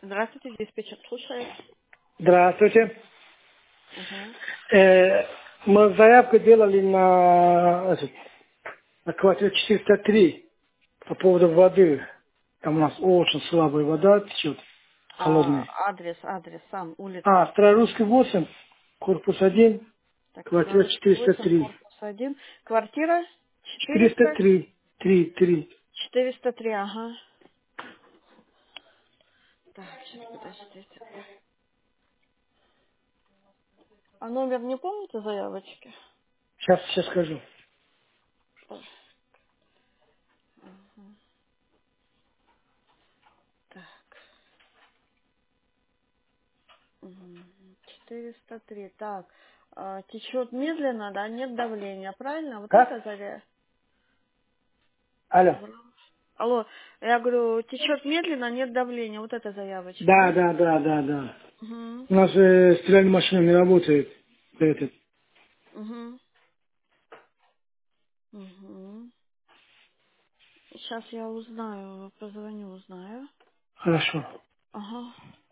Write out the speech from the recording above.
Здравствуйте, диспетчер слушает. Здравствуйте. Угу. Мы заявку делали на квартиру 403 по поводу воды. Там у нас очень слабая вода течет, холодная. Адрес, сам, улица. Старорусский 8, корпус 1, Так, квартира Старорусский 8, 403. корпус 1. Квартира 400, 403, 3. 403, ага. Так, сейчас, подождите. А номер не помните заявочки? Сейчас скажу. Так, мгм, 403. Так, течет медленно, да, нет давления, правильно? Вот это Как? заявка. Алло. Алло, я говорю, течет медленно, нет давления, вот эта заявочка, Да, да? да, да, да, да. Угу, У нас стиральная машина не работает. Этот. угу, угу. Сейчас я узнаю, позвоню, узнаю. Хорошо. Ага.